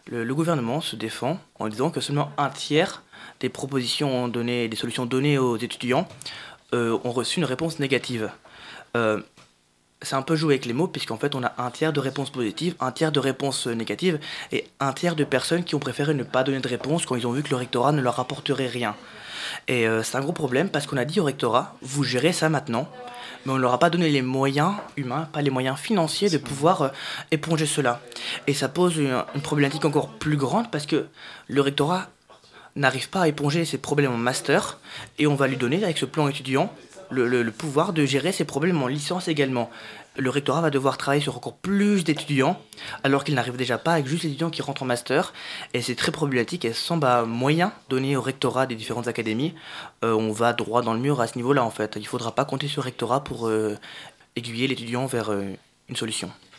Le gouvernement se défend en disant que seulement un tiers des propositions données, des solutions données aux étudiants ont reçu une réponse négative. Euh, c'est un peu jouer avec les mots, puisqu'en fait, on a un tiers de réponses positives, un tiers de réponses négatives, et un tiers de personnes qui ont préféré ne pas donner de réponse quand ils ont vu que le rectorat ne leur apporterait rien. Et c'est un gros problème parce qu'on a dit au rectorat, vous gérez ça maintenant, mais on ne leur a pas donné les moyens humains, pas les moyens financiers de pouvoir éponger cela. Et ça pose une problématique encore plus grande parce que le rectorat n'arrive pas à éponger ses problèmes en master et on va lui donner avec ce plan étudiant le pouvoir de gérer ses problèmes en licence également. Le rectorat va devoir travailler sur encore plus d'étudiants alors qu'il n'arrive déjà pas avec juste les étudiants qui rentrent en master et c'est très problématique et sans moyen donné au rectorat des différentes académies, on va droit dans le mur à ce niveau-là en fait. Il ne faudra pas compter sur le rectorat pour aiguiller l'étudiant vers une solution.